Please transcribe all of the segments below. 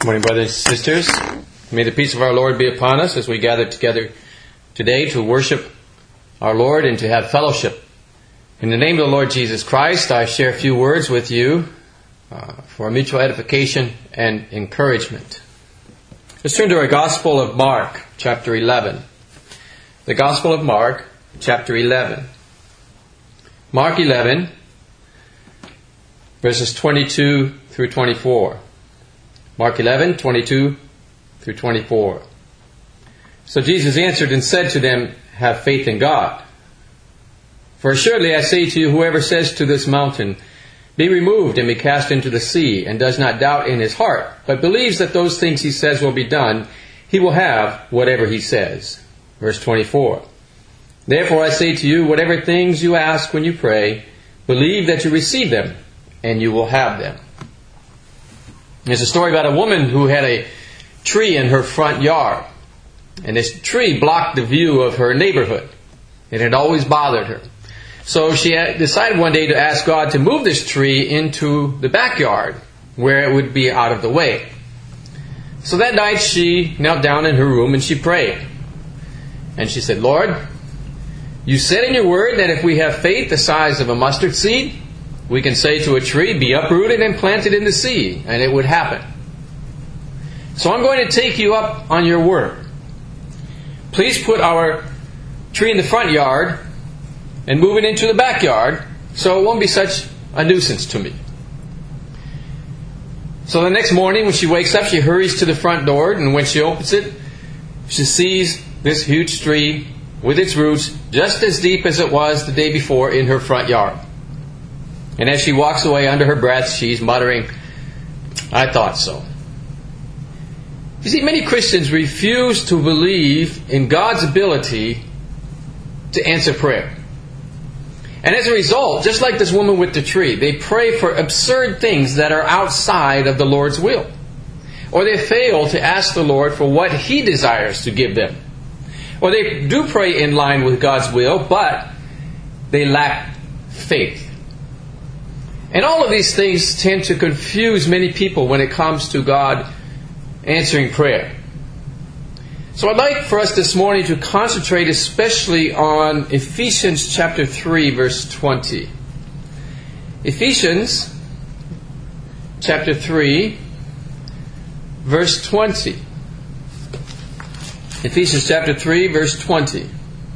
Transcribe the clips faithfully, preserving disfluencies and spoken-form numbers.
Morning, brothers and sisters. May the peace of our Lord be upon us as we gather together today to worship our Lord and to have fellowship. In the name of the Lord Jesus Christ, I share a few words with you uh, for mutual edification and encouragement. Let's turn to our Gospel of Mark, chapter eleven. The Gospel of Mark, chapter eleven. Mark eleven, verses twenty-two through twenty-four. Mark eleven, twenty-two through twenty-four. So Jesus answered and said to them, "Have faith in God. For assuredly I say to you, whoever says to this mountain, 'Be removed and be cast into the sea,' and does not doubt in his heart, but believes that those things he says will be done, he will have whatever he says." Verse twenty-four. "Therefore I say to you, whatever things you ask when you pray, believe that you receive them, and you will have them." There's a story about a woman who had a tree in her front yard. And this tree blocked the view of her neighborhood. It had always bothered her. So she decided one day to ask God to move this tree into the backyard, where it would be out of the way. So that night she knelt down in her room and she prayed. And she said, "Lord, you said in your word that if we have faith the size of a mustard seed, we can say to a tree, 'Be uprooted and planted in the sea,' and it would happen. So I'm going to take you up on your word. Please put our tree in the front yard and move it into the backyard so it won't be such a nuisance to me." So the next morning when she wakes up, she hurries to the front door, and when she opens it, she sees this huge tree with its roots just as deep as it was the day before in her front yard. And as she walks away under her breath, she's muttering, "I thought so." You see, many Christians refuse to believe in God's ability to answer prayer. And as a result, just like this woman with the tree, they pray for absurd things that are outside of the Lord's will. Or they fail to ask the Lord for what He desires to give them. Or they do pray in line with God's will, but they lack faith. And all of these things tend to confuse many people when it comes to God answering prayer. So I'd like for us this morning to concentrate especially on Ephesians chapter three, verse twenty. Ephesians chapter three, verse twenty. Ephesians chapter three, verse twenty.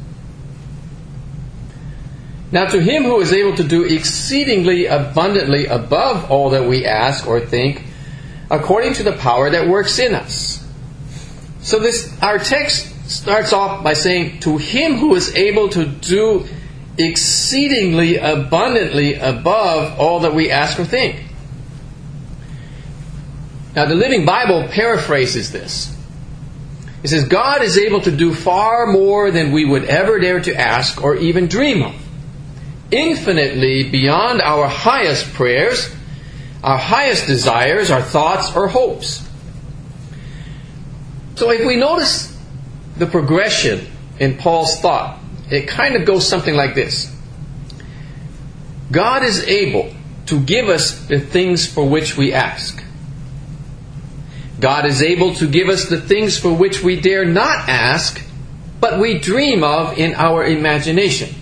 "Now to Him who is able to do exceedingly abundantly above all that we ask or think, according to the power that works in us." So this, our text starts off by saying, "To Him who is able to do exceedingly abundantly above all that we ask or think." Now the Living Bible paraphrases this. It says, God is able to do far more than we would ever dare to ask or even dream of. Infinitely beyond our highest prayers, our highest desires, our thoughts, or hopes. So if we notice the progression in Paul's thought, it kind of goes something like this. God is able to give us the things for which we ask. God is able to give us the things for which we dare not ask, but we dream of in our imagination.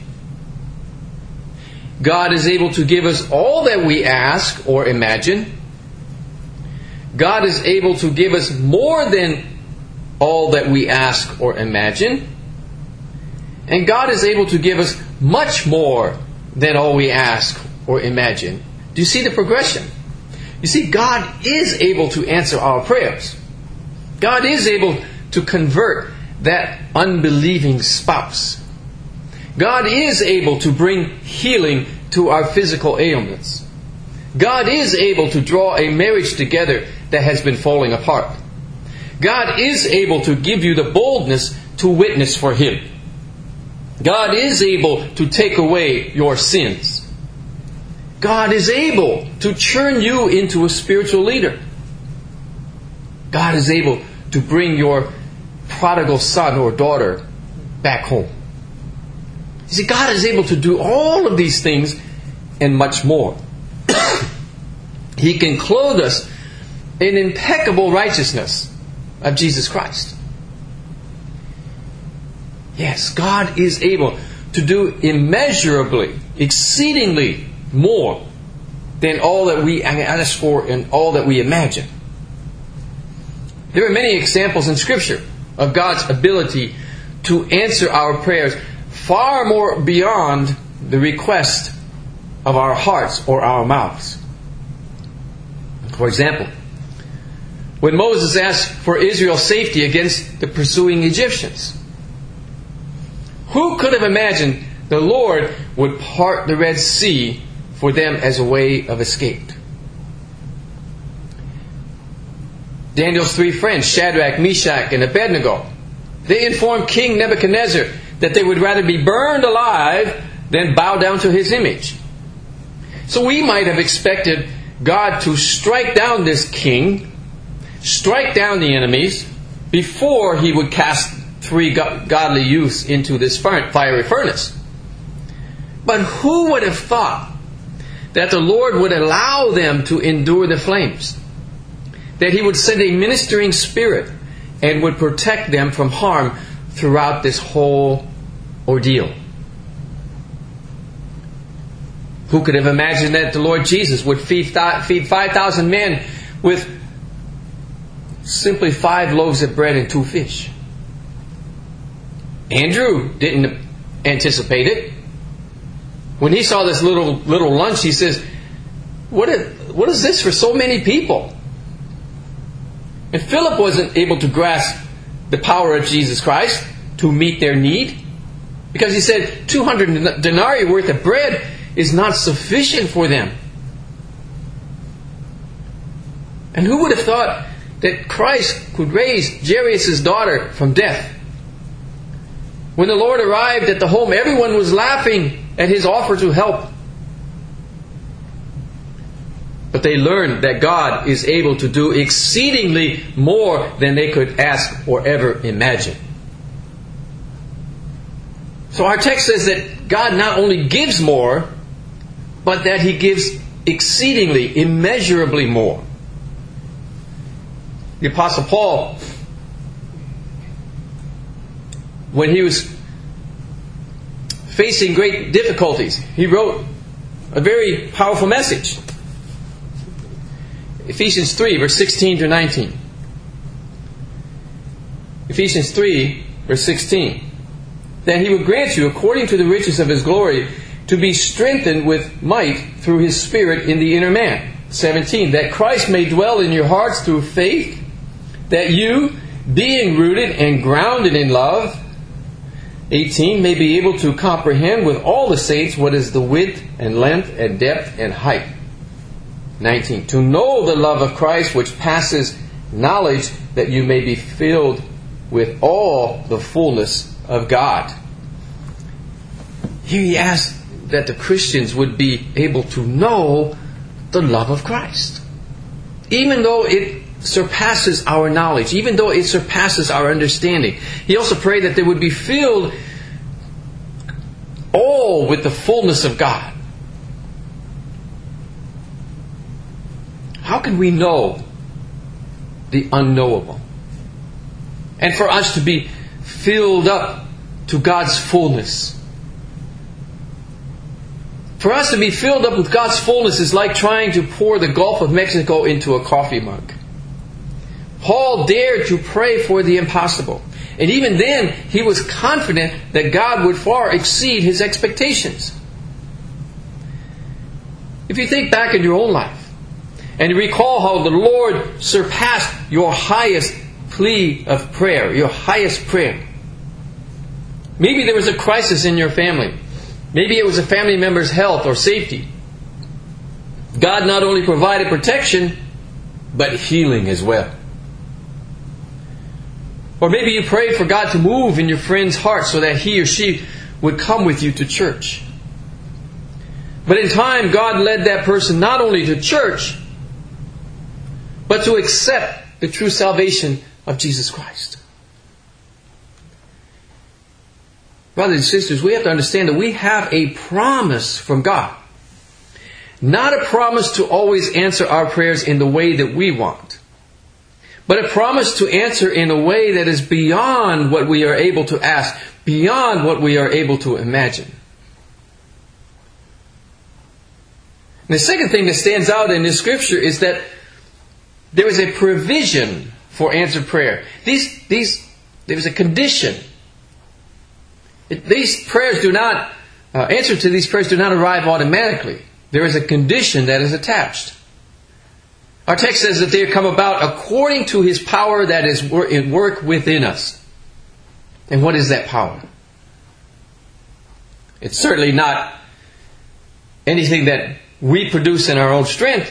God is able to give us all that we ask or imagine. God is able to give us more than all that we ask or imagine. And God is able to give us much more than all we ask or imagine. Do you see the progression? You see, God is able to answer our prayers. God is able to convert that unbelieving spouse. God is able to bring healing to our physical ailments. God is able to draw a marriage together that has been falling apart. God is able to give you the boldness to witness for Him. God is able to take away your sins. God is able to turn you into a spiritual leader. God is able to bring your prodigal son or daughter back home. You see, God is able to do all of these things and much more. He can clothe us an impeccable righteousness of Jesus Christ. Yes, God is able to do immeasurably, exceedingly more than all that we ask for and all that we imagine. There are many examples in Scripture of God's ability to answer our prayers far more beyond the request of our hearts or our mouths. For example, when Moses asked for Israel's safety against the pursuing Egyptians, who could have imagined the Lord would part the Red Sea for them as a way of escape? Daniel's three friends, Shadrach, Meshach, and Abednego, they informed King Nebuchadnezzar that they would rather be burned alive than bow down to his image. So we might have expected God to strike down this king, strike down the enemies, before He would cast three godly youths into this fiery furnace. But who would have thought that the Lord would allow them to endure the flames? That He would send a ministering spirit and would protect them from harm throughout this whole ordeal. Who could have imagined that the Lord Jesus would feed five thousand men with simply five loaves of bread and two fish? Andrew didn't anticipate it. When he saw this little little lunch, he says, what is, what is this for so many people? And Philip wasn't able to grasp the power of Jesus Christ to meet their need, because he said two hundred denarii worth of bread is not sufficient for them. And who would have thought that Christ could raise Jairus' daughter from death? When the Lord arrived at the home, everyone was laughing at His offer to help. But they learned that God is able to do exceedingly more than they could ask or ever imagine. So our text says that God not only gives more, but that He gives exceedingly, immeasurably more. The Apostle Paul, when he was facing great difficulties, he wrote a very powerful message. Ephesians three, verse sixteen to nineteen. Ephesians three, verse sixteen. That He would grant you, according to the riches of His glory, to be strengthened with might through His Spirit in the inner man. seventeen. That Christ may dwell in your hearts through faith, that you, being rooted and grounded in love, eighteen, may be able to comprehend with all the saints what is the width and length and depth and height. nineteen. To know the love of Christ which passes knowledge, that you may be filled with all the fullness of God. Here he asks that the Christians would be able to know the love of Christ. Even though it surpasses our knowledge, even though it surpasses our understanding. He also prayed that they would be filled all with the fullness of God. How can we know the unknowable? And for us to be filled up to God's fullness. For us to be filled up with God's fullness is like trying to pour the Gulf of Mexico into a coffee mug. Paul dared to pray for the impossible. And even then, he was confident that God would far exceed his expectations. If you think back in your own life, and you recall how the Lord surpassed your highest plea of prayer, your highest prayer. Maybe there was a crisis in your family. Maybe it was a family member's health or safety. God not only provided protection, but healing as well. Or maybe you prayed for God to move in your friend's heart so that he or she would come with you to church. But in time, God led that person not only to church, but to accept the true salvation of Jesus Christ. Brothers and sisters, we have to understand that we have a promise from God. Not a promise to always answer our prayers in the way that we want, but a promise to answer in a way that is beyond what we are able to ask, beyond what we are able to imagine. And the second thing that stands out in this scripture is that there is a provision for answered prayer. These, these, there is a condition. It, these prayers do not, uh, answer to these prayers do not arrive automatically. There is a condition that is attached. Our text says that they come about according to His power that is at work within us. And what is that power? It's certainly not anything that we produce in our own strength.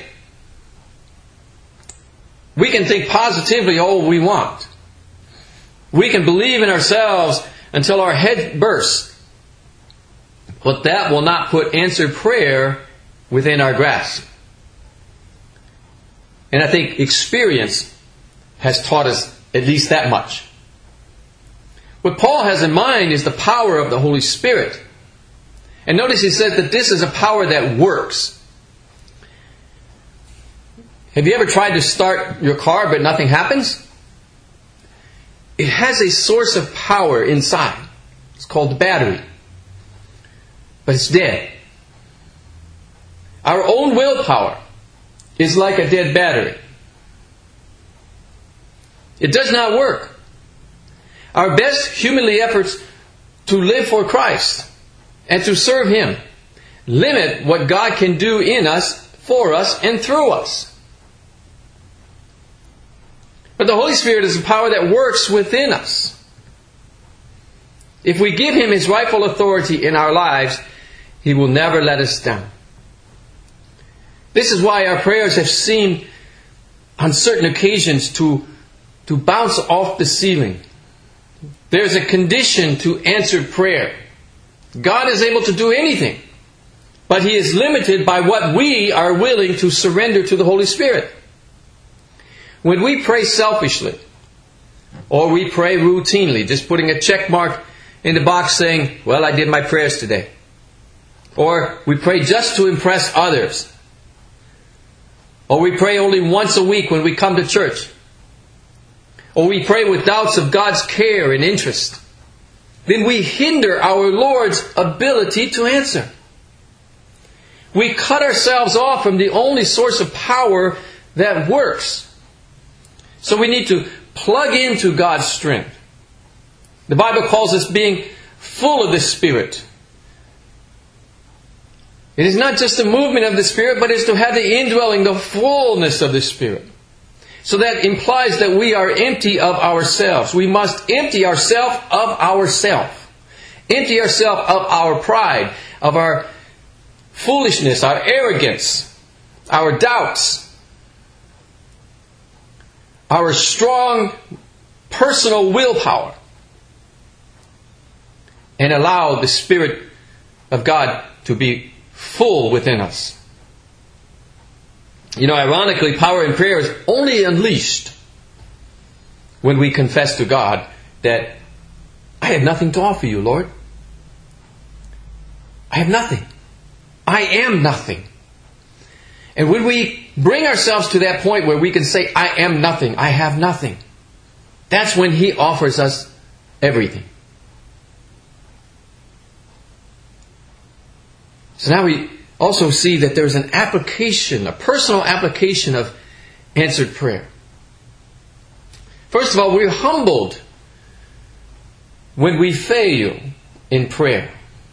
We can think positively all we want. We can believe in ourselves until our head bursts. But that will not put answered prayer within our grasp. And I think experience has taught us at least that much. What Paul has in mind is the power of the Holy Spirit. And notice he says that this is a power that works. Have you ever tried to start your car but nothing happens? It has a source of power inside. It's called the battery. But it's dead. Our own willpower is like a dead battery. It does not work. Our best humanly efforts to live for Christ and to serve Him limit what God can do in us, for us, and through us. But the Holy Spirit is a power that works within us. If we give Him His rightful authority in our lives, He will never let us down. This is why our prayers have seemed on certain occasions to, to bounce off the ceiling. There's a condition to answered prayer. God is able to do anything, but He is limited by what we are willing to surrender to the Holy Spirit. When we pray selfishly, or we pray routinely, just putting a check mark in the box saying, well, I did my prayers today. Or we pray just to impress others. Or we pray only once a week when we come to church. Or we pray with doubts of God's care and interest. Then we hinder our Lord's ability to answer. We cut ourselves off from the only source of power that works. So we need to plug into God's strength. The Bible calls us being full of the Spirit. It is not just the movement of the Spirit, but it is to have the indwelling, the fullness of the Spirit. So that implies that we are empty of ourselves. We must empty ourselves of ourselves. Empty ourselves of our pride, of our foolishness, our arrogance, our doubts, our strong personal willpower, and allow the Spirit of God to be full within us. You know, ironically, power in prayer is only unleashed when we confess to God that I have nothing to offer you, Lord. I have nothing. I am nothing. And when we bring ourselves to that point where we can say, I am nothing, I have nothing, that's when He offers us everything. So now we also see that there's an application, a personal application of answered prayer. First of all, we're humbled when we fail in prayer.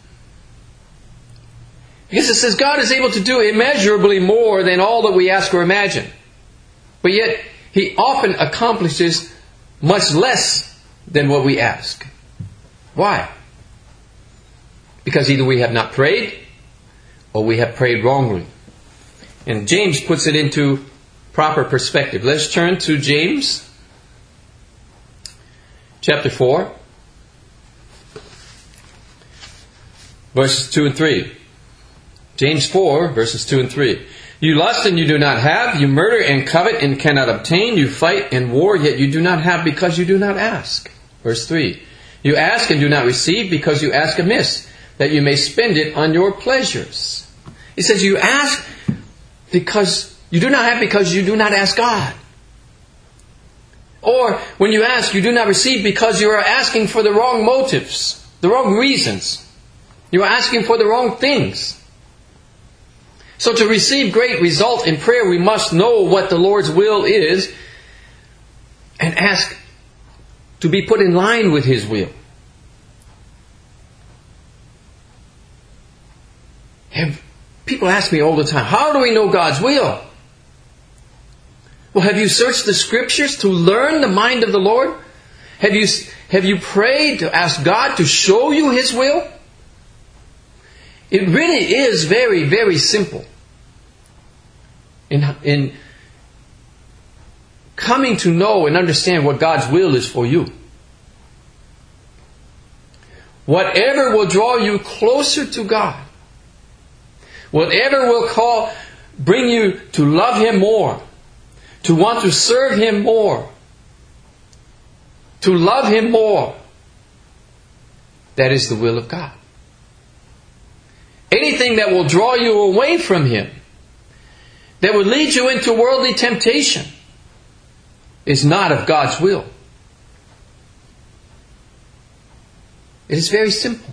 Because it says God is able to do immeasurably more than all that we ask or imagine. But yet, He often accomplishes much less than what we ask. Why? Because either we have not prayed, or we have prayed wrongly. And James puts it into proper perspective. Let's turn to James chapter four, verses two and three. James four, verses two and three. You lust and you do not have. You murder and covet and cannot obtain. You fight and war, yet you do not have because you do not ask. Verse three. You ask and do not receive because you ask amiss, that you may spend it on your pleasures. He says you ask because you do not have because you do not ask God. Or when you ask, you do not receive because you are asking for the wrong motives, the wrong reasons. You are asking for the wrong things. So to receive great result in prayer, we must know what the Lord's will is and ask to be put in line with His will. And people ask me all the time, how do we know God's will? Well, have you searched the Scriptures to learn the mind of the Lord? Have you, have you prayed to ask God to show you His will? It really is very, very simple. In, in coming to know and understand what God's will is for you. Whatever will draw you closer to God, whatever will call, bring you to love Him more, to want to serve Him more, to love Him more, that is the will of God. Anything that will draw you away from Him, that would lead you into worldly temptation, is not of God's will. It is very simple.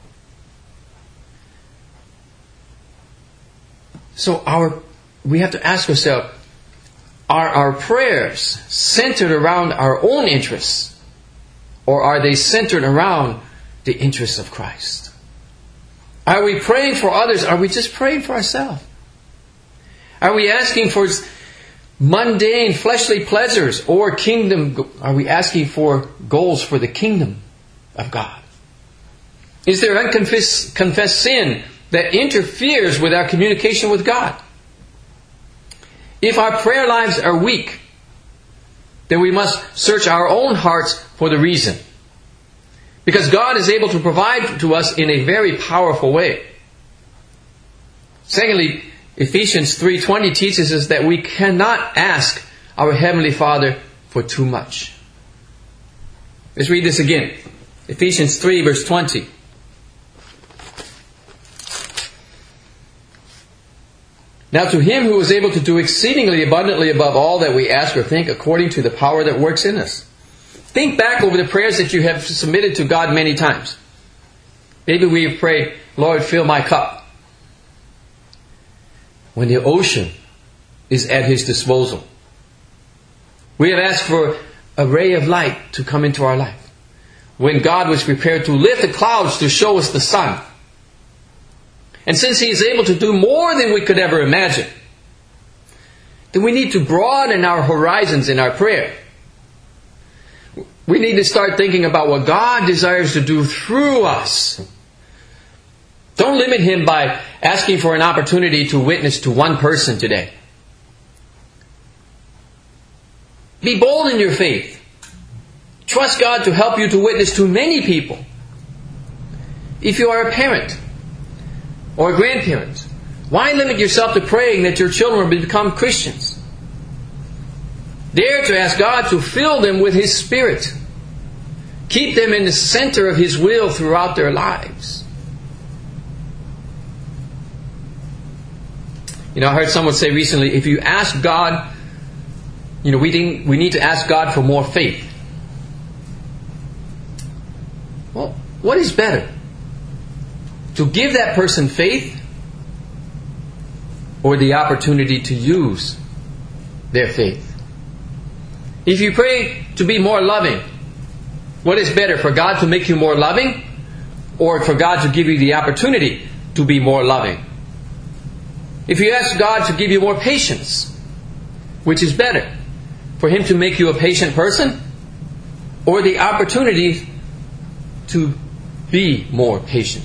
So our, we have to ask ourselves, are our prayers centered around our own interests, or are they centered around the interests of Christ? Are we praying for others? Are we just praying for ourselves? Are we asking for mundane fleshly pleasures or kingdom? Are we asking for goals for the kingdom of God? Is there unconfessed confessed sin that interferes with our communication with God? If our prayer lives are weak, then we must search our own hearts for the reason. Because God is able to provide to us in a very powerful way. Secondly, Ephesians three twenty teaches us that we cannot ask our Heavenly Father for too much. Let's read this again. Ephesians three verse twenty. Now to Him who is able to do exceedingly abundantly above all that we ask or think, according to the power that works in us. Think back over the prayers that you have submitted to God many times. Maybe we have prayed, Lord, fill my cup. When the ocean is at His disposal. We have asked for a ray of light to come into our life. When God was prepared to lift the clouds to show us the sun. And since He is able to do more than we could ever imagine, then we need to broaden our horizons in our prayer. We need to start thinking about what God desires to do through us. Don't limit Him by asking for an opportunity to witness to one person today. Be bold in your faith. Trust God to help you to witness to many people. If you are a parent or a grandparent, why limit yourself to praying that your children will become Christians? Dare to ask God to fill them with His Spirit. Keep them in the center of His will throughout their lives. You know, I heard someone say recently, if you ask God, you know, we need, we need to ask God for more faith. Well, what is better? To give that person faith or the opportunity to use their faith? If you pray to be more loving, what is better, for God to make you more loving or for God to give you the opportunity to be more loving? If you ask God to give you more patience, which is better, for Him to make you a patient person or the opportunity to be more patient?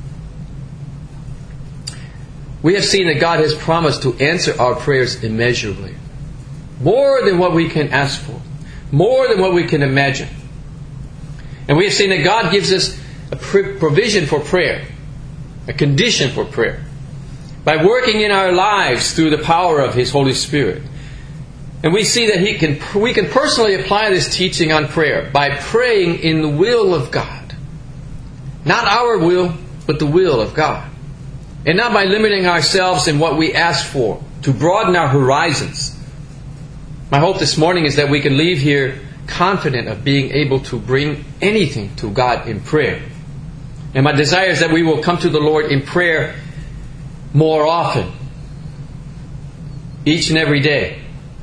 We have seen that God has promised to answer our prayers immeasurably. More than what we can ask for. More than what we can imagine. And we have seen that God gives us a provision for prayer. A condition for prayer. By working in our lives through the power of His Holy Spirit. And we see that He can, we can personally apply this teaching on prayer by praying in the will of God. Not our will, but the will of God. And not by limiting ourselves in what we ask for, to broaden our horizons. My hope this morning is that we can leave here confident of being able to bring anything to God in prayer. And my desire is that we will come to the Lord in prayer more often, each and every day,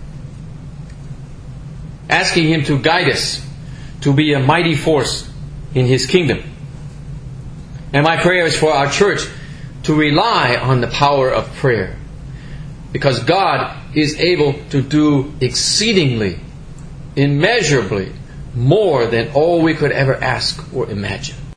asking Him to guide us to be a mighty force in His kingdom. And my prayer is for our church to rely on the power of prayer, because God is able to do exceedingly, immeasurably more than all we could ever ask or imagine.